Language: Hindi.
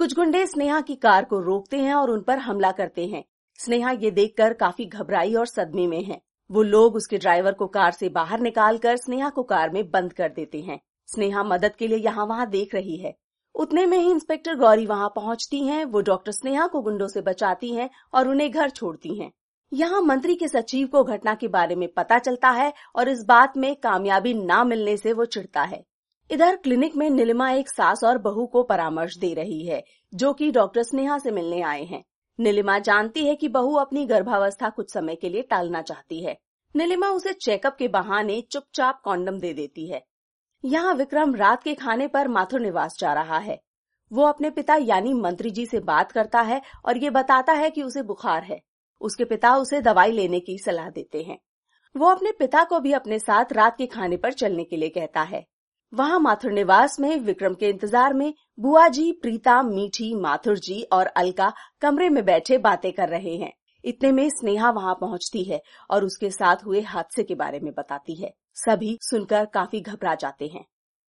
कुछ गुंडे स्नेहा की कार को रोकते हैं और उन पर हमला करते हैं। स्नेहा ये देखकर काफी घबराई और सदमे में है। वो लोग उसके ड्राइवर को कार से बाहर निकालकर स्नेहा को कार में बंद कर देते हैं। स्नेहा मदद के लिए यहाँ वहाँ देख रही है। उतने में ही इंस्पेक्टर गौरी वहाँ पहुँचती हैं। वो डॉक्टर स्नेहा को गुंडों से बचाती हैं और उन्हें घर छोड़ती हैं। यहाँ मंत्री के सचिव को घटना के बारे में पता चलता है और इस बात में कामयाबी न मिलने से वो चिढ़ता है। इधर क्लिनिक में नीलिमा एक सास और बहू को परामर्श दे रही है, जो कि डॉक्टर स्नेहा से मिलने आए हैं। नीलिमा जानती है कि बहू अपनी गर्भावस्था कुछ समय के लिए टालना चाहती है। नीलिमा उसे चेकअप के बहाने चुपचाप कॉन्डम दे देती है। यहाँ विक्रम रात के खाने पर माथुर निवास जा रहा है। वो अपने पिता यानी मंत्री जी से बात करता है और ये बताता है कि उसे बुखार है। उसके पिता उसे दवाई लेने की सलाह देते हैं। वो अपने पिता को भी अपने साथ रात के खाने पर चलने के लिए कहता है। वहाँ माथुर निवास में विक्रम के इंतजार में बुआ जी, प्रीता, मीठी, माथुर जी और अलका कमरे में बैठे बातें कर रहे हैं। इतने में स्नेहा वहाँ पहुँचती है और उसके साथ हुए हादसे के बारे में बताती है। सभी सुनकर काफी घबरा जाते हैं।